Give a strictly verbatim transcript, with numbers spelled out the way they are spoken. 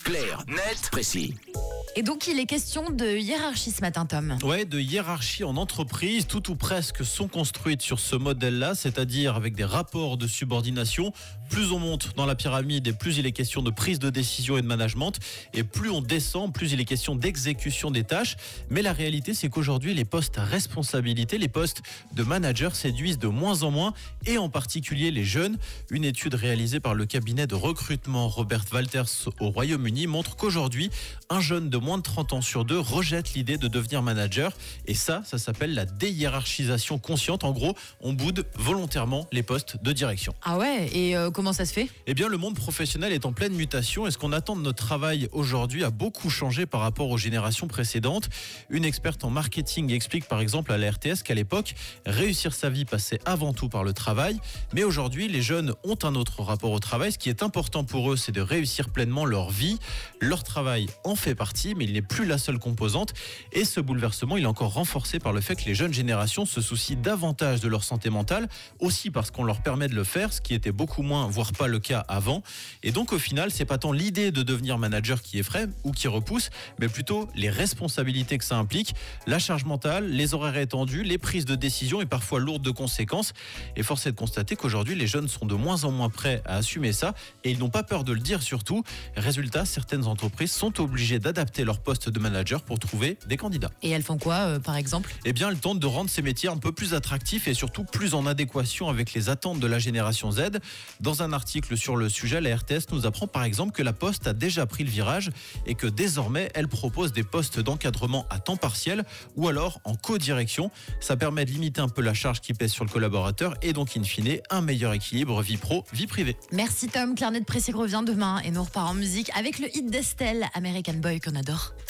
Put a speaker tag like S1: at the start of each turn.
S1: Clair, net, précis.
S2: Et donc, il est question de hiérarchie ce matin, Tom.
S3: Ouais, de hiérarchie en entreprise, tout ou presque sont construites sur ce modèle-là, c'est-à-dire avec des rapports de subordination. Plus on monte dans la pyramide et plus il est question de prise de décision et de management. Et plus on descend, plus il est question d'exécution des tâches. Mais la réalité, c'est qu'aujourd'hui, les postes à responsabilité, les postes de manager séduisent de moins en moins, et en particulier les jeunes. Une étude réalisée par le cabinet de recrutement Robert Walters au Royaume-Uni montre qu'aujourd'hui, un jeune de moins de trente ans sur deux rejette l'idée de devenir manager. Et ça, ça s'appelle la déhiérarchisation consciente. En gros, on boude volontairement les postes de direction.
S2: Ah ouais, et euh, comment ça se fait ?
S3: Eh bien, le monde professionnel est en pleine mutation et ce qu'on attend de notre travail aujourd'hui a beaucoup changé par rapport aux générations précédentes. Une experte en marketing explique par exemple à la R T S qu'à l'époque, réussir sa vie passait avant tout par le travail. Mais aujourd'hui, les jeunes ont un autre rapport au travail. Ce qui est important pour eux, c'est de réussir pleinement leur vie. Leur travail en fait partie, mais il n'est plus la seule composante. Et ce bouleversement, il est encore renforcé par le fait que les jeunes générations se soucient davantage de leur santé mentale, aussi parce qu'on leur permet de le faire, ce qui était beaucoup moins, voire pas le cas avant. Et donc au final, c'est pas tant l'idée de devenir manager qui effraie ou qui repousse, mais plutôt les responsabilités que ça implique, la charge mentale, les horaires étendus, les prises de décision et parfois lourdes de conséquences. Et force est de constater qu'aujourd'hui, les jeunes sont de moins en moins prêts à assumer ça et ils n'ont pas peur de le dire surtout. Résultat, certaines entreprises sont obligées d'adapter leur poste de manager pour trouver des candidats.
S2: Et elles font quoi, euh, par exemple ?
S3: Eh bien, elles tentent de rendre ces métiers un peu plus attractifs et surtout plus en adéquation avec les attentes de la génération Z. Dans un article sur le sujet, la R T S nous apprend par exemple que la Poste a déjà pris le virage et que désormais, elle propose des postes d'encadrement à temps partiel ou alors en co-direction. Ça permet de limiter un peu la charge qui pèse sur le collaborateur et donc, in fine, un meilleur équilibre vie pro, vie privée.
S2: Merci Tom, Clair, net, précis revient demain et nous repart en musique avec le hit d'Estelle, American Boy qu'on adore.